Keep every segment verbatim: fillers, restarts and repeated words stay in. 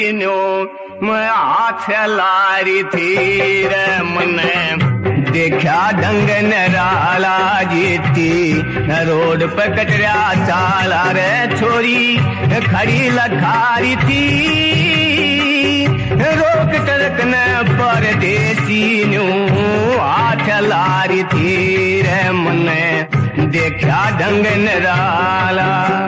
मैं हाथ लारी थी रे मने देखा ढंग नराला जीती रोड पे कचरा चाला रे छोरी खड़ी लखारी थी रोक टरक न परदेसी न्यू हाथ लारी थी रे मने देखा ढंग नराला।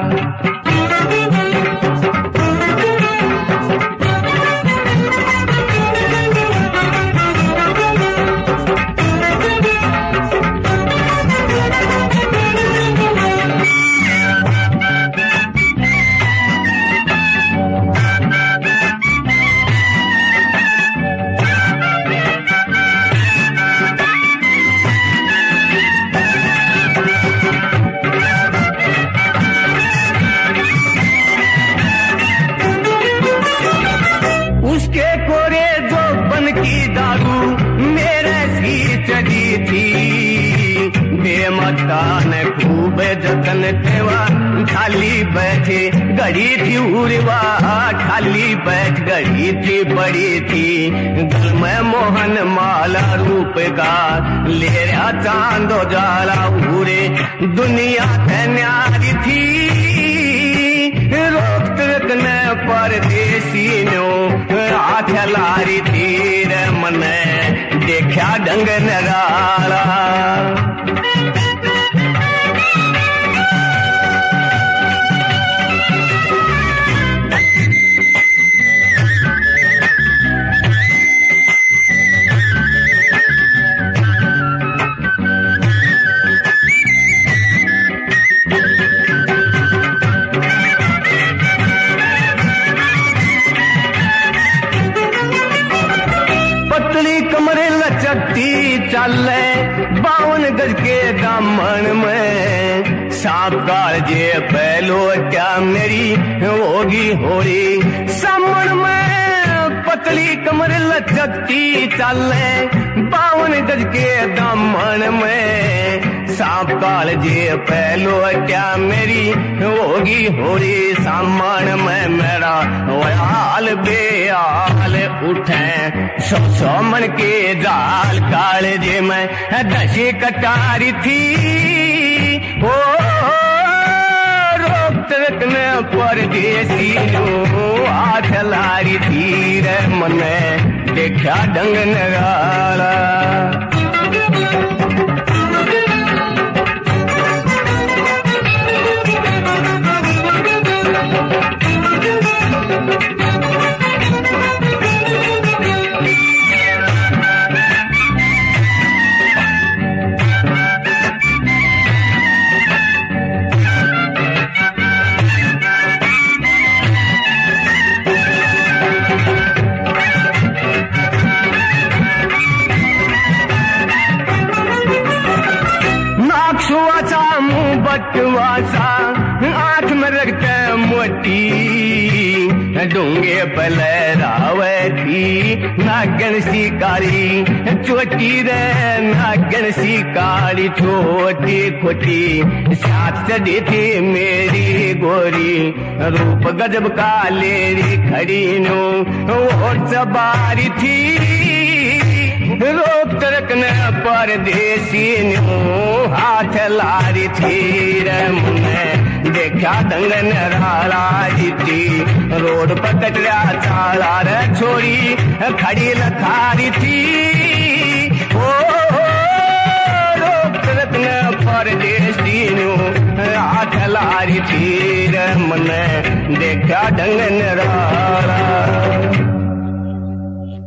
बेमकान खूब जतन तेवा खाली बैठे गड़ी थी उर्वा खाली बैठ गड़ी थी बड़ी थी गल में मोहन माला रूप का ले रहा चांदो जाला उरे दुनिया है न्यारी थी रोक तक न परदेसी नो हाथ लारी थी रे मने देखा ढंग नराला। कमरे लचकती चले बावन गज के दामन में सांप काल जे पहलो क्या मेरी होगी होरी सामन में पतली कमरे लचकती चले बावन गज के दामन में सांप काल जे पहलो क्या मेरी होगी होरी सामान में मेरा वयाल बेहाल उठे सौ सौ मन के जाल काले जे मैं दशे कटारी थी हो रोक तक न परदेसी हाथ लारी थी रे मने देखा ढंग नगाला। बटवासा आंख में रखते मोटी डूंगे पलरावे थी नागन सी काली चोटी रे नागन सी काली छोटी खोटी साथ चढ़ी थी मेरी गोरी रूप गजब का लेरी खड़ी नो और सवारी थी रोक तरक न परदेसी नो हाथ लारी थी रे मुने देखा ढंग नराला जीती रोड पर कचरा चाला रे छोरी खड़ी लखारी थी ओ रोक तरक न परदेसी नो हाथ लारी थी रे मुने देखा ढंग नराला।